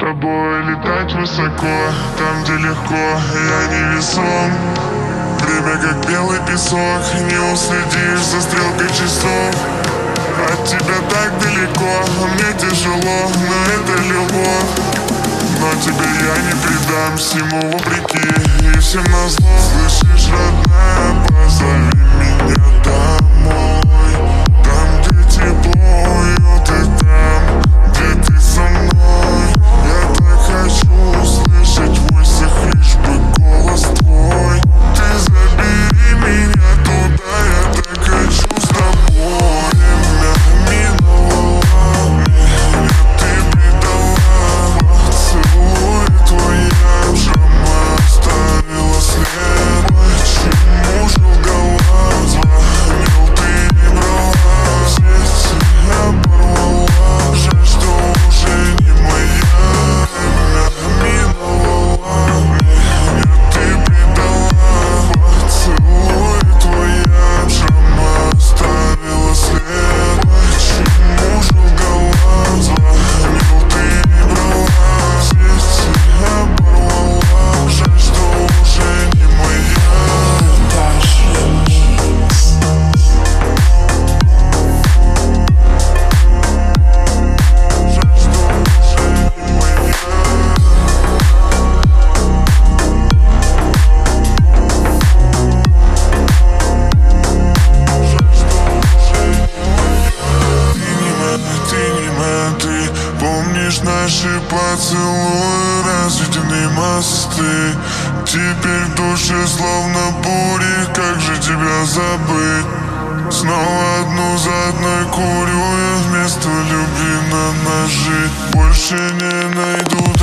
тобой летать высоко, там, где легко, я невесом. Время как белый песок, не уследишь за стрелкой часов. От тебя так далеко, мне тяжело, но это любовь. Но тебе я не предам, всему вопреки и всем назло. Слышишь, родная, позови меня домой. Там, где тепло, уют, и там, где ты со мной. Я так хочу услышать в войсах лишь бы голос твой. Ты забери меня туда, я так хочу с тобой. Время миновало, меня ты предала. Поцелуй твой, я в шрама оставила след. Почему же лгала, звонил, ты не брала. Связь оборвала, жаль, что уже не моя. Время миновало, меня ты предала. Поцелуй твой, я в шрама оставила след. Почему же лгала, звонил, ты не брала. Связь оборвала, жаль, что уже не моя. Ты помнишь наши поцелуи, разведенные мосты? Теперь в душе словно бури, как же тебя забыть? Снова одну за одной курю я вместо любви на ножи. Больше не найду